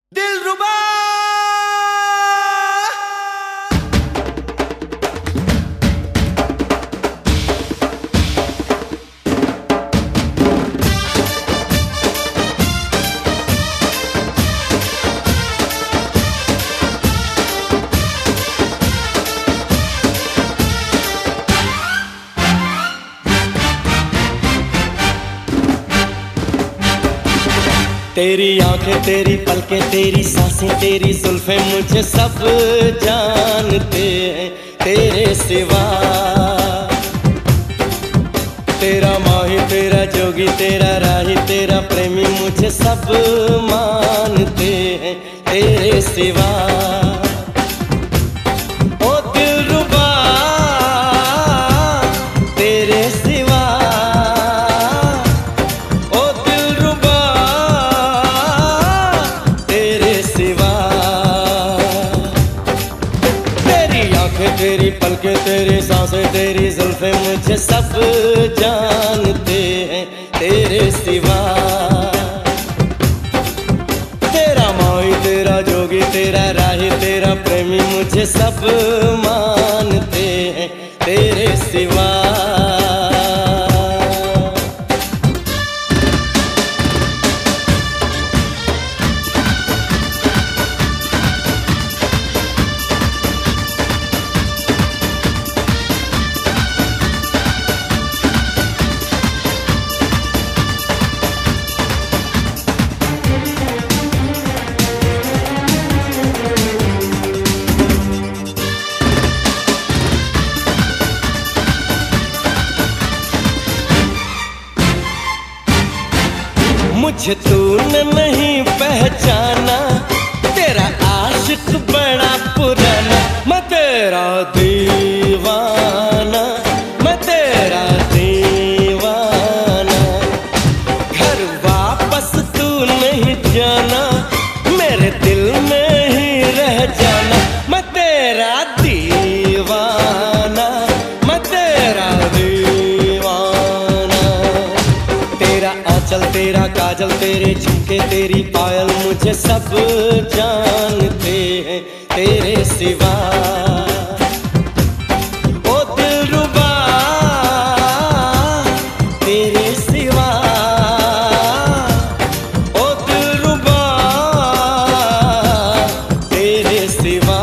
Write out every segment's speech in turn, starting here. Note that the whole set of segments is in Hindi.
दिलरुबा तेरी आंखें, तेरी पलकें, तेरी सांसें, तेरी जुल्फें, मुझे सब जानते हैं तेरे सिवा। तेरा माही, तेरा जोगी, तेरा राही, तेरा प्रेमी, मुझे सब मानते हैं तेरे सिवा। ओ दिलरुबा तेरे सिवा, ओ दिलरुबा तेरे सिवा। तेरी आंखें, तेरी पलकें, तेरी सांसें, तेरी जुल्फें, मुझे सब जानते हैं तेरे सिवा। तेरा माही, तेरा जोगी, तेरा राही, तेरा प्रेमी, मुझे सब मानते हैं तेरे सिवा। मुझे तूने नहीं पहचाना, तेरा आशिक बड़ा पुराना। मैं तेरा दीवाना, मैं तेरा दीवाना। घर वापस तू नहीं जाना, मेरे दिल में ही रह जाना। मैं तेरा दीवाना, मैं तेरा दीवाना। तेरा आंचल, तेरा काजल, तेरे झुमके, तेरी पायल, मुझे सब जानते हैं तेरे सिवा। ओ दिलरुबा तेरे सिवा, ओ दिलरुबा तेरे सिवा।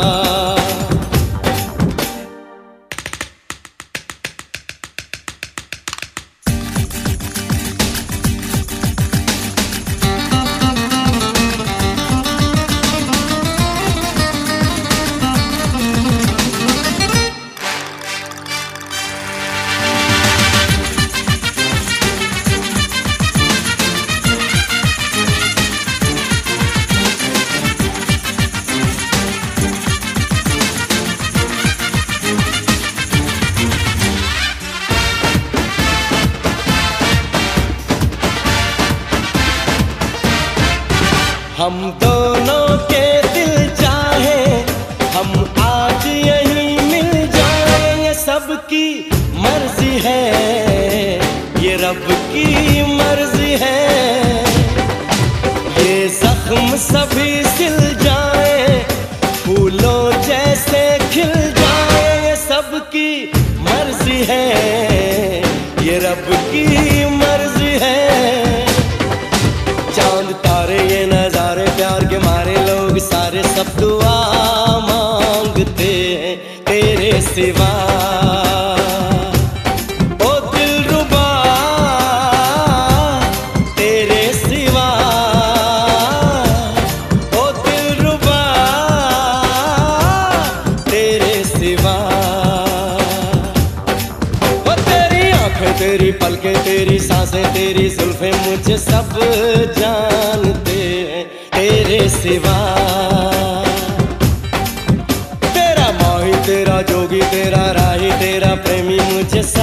हम दोनों के दिल चाहे, हम आज यहीं मिल जाएं। ये सबकी मर्जी है, ये रब की मर्जी है। ये जख्म सभी सिल जाए, फूलों जैसे खिल जाए। ये सबकी मर्जी है, ये रब की मर्जी है। चांद तारे ये नजारे, प्यार के मारे लोग सारे, सब दुआ मांगते हैं तेरे सिवा। ओ दिलरुबा तेरे सिवा, ओ दिलरुबा तेरे सिवा। ओ तेरी आंखें, तेरी पलकें, तेरी सांसें, तेरी जुल्फें, मुझे सब जानते हैं तेरे सिवा। तेरा माही, तेरा जोगी, तेरा राही, तेरा प्रेमी, मुझे सब